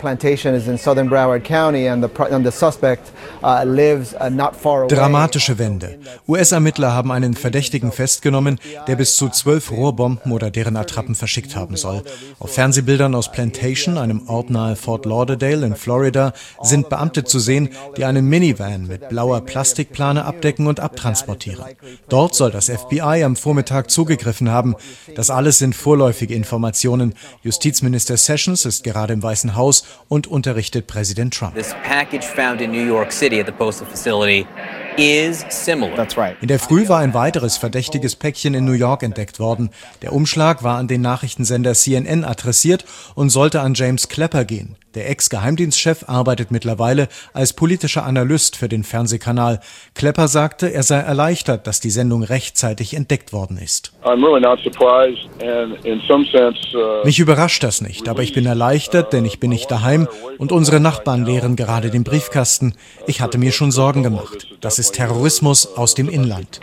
plantation is in southern Broward County and the suspect lives not far away. Dramatische Wende. US-Ermittler haben einen Verdächtigen festgenommen, der bis zu 12 Rohrbomben oder deren Attrappen verschickt haben soll. Auf Fernsehbildern aus Plantation, einem Ort nahe Fort Lauderdale in Florida, sind Beamte zu sehen, die einen Minivan mit blauer Plastikplane abdecken und abtransportieren. Dort soll das FBI am Vormittag zugegriffen haben. Das alles sind vorläufige Informationen. Justizminister Sessions ist gerade im Weißen Haus und unterrichtet Präsident Trump. This package found in New York City at the postal facility is similar. That's right. In der Früh war ein weiteres verdächtiges Päckchen in New York entdeckt worden. Der Umschlag war an den Nachrichtensender CNN adressiert und sollte an James Clapper gehen. Der Ex-Geheimdienstchef arbeitet mittlerweile als politischer Analyst für den Fernsehkanal. Clapper sagte, er sei erleichtert, dass die Sendung rechtzeitig entdeckt worden ist. Mich überrascht das nicht, aber ich bin erleichtert, denn ich bin nicht daheim und unsere Nachbarn leeren gerade den Briefkasten. Ich hatte mir schon Sorgen gemacht. Das ist Terrorismus aus dem Inland.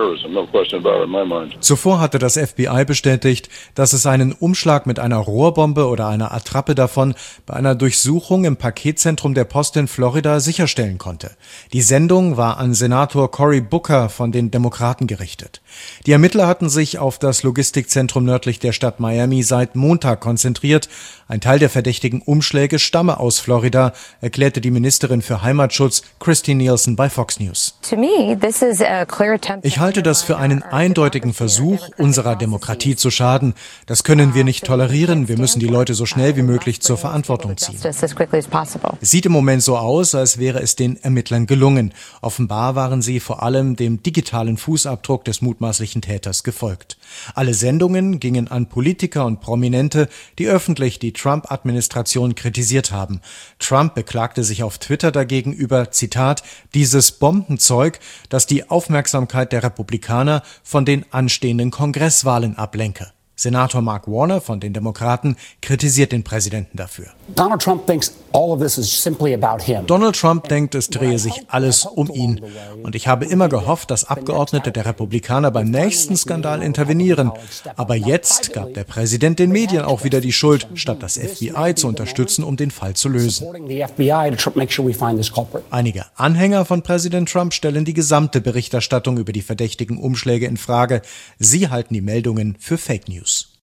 Zuvor hatte das FBI bestätigt, dass es einen Umschlag mit einer Rohrbombe oder einer Attrappe davon bei einer Durchsuchung im Paketzentrum der Post in Florida sicherstellen konnte. Die Sendung war an Senator Cory Booker von den Demokraten gerichtet. Die Ermittler hatten sich auf das Logistikzentrum nördlich der Stadt Miami seit Montag konzentriert. Ein Teil der verdächtigen Umschläge stamme aus Florida, erklärte die Ministerin für Heimatschutz Christine Nielsen bei Fox News. Ich halte das für einen eindeutigen Versuch, unserer Demokratie zu schaden. Das können wir nicht tolerieren. Wir müssen die Leute so schnell wie möglich zur Verantwortung ziehen. Es sieht im Moment so aus, als wäre es den Ermittlern gelungen. Offenbar waren sie vor allem dem digitalen Fußabdruck des mutmaßlichen Täters gefolgt. Alle Sendungen gingen an Politiker und Prominente, die öffentlich die Trump-Administration kritisiert haben. Trump beklagte sich auf Twitter dagegen über, Zitat, dieses Bombenzeug, das die Aufmerksamkeit der Republikaner von den anstehenden Kongresswahlen ablenke. Senator Mark Warner von den Demokraten kritisiert den Präsidenten dafür. Donald Trump denkt, es drehe sich alles um ihn. Und ich habe immer gehofft, dass Abgeordnete der Republikaner beim nächsten Skandal intervenieren. Aber jetzt gab der Präsident den Medien auch wieder die Schuld, statt das FBI zu unterstützen, um den Fall zu lösen. Einige Anhänger von Präsident Trump stellen die gesamte Berichterstattung über die verdächtigen Umschläge in Frage. Sie halten die Meldungen für Fake News.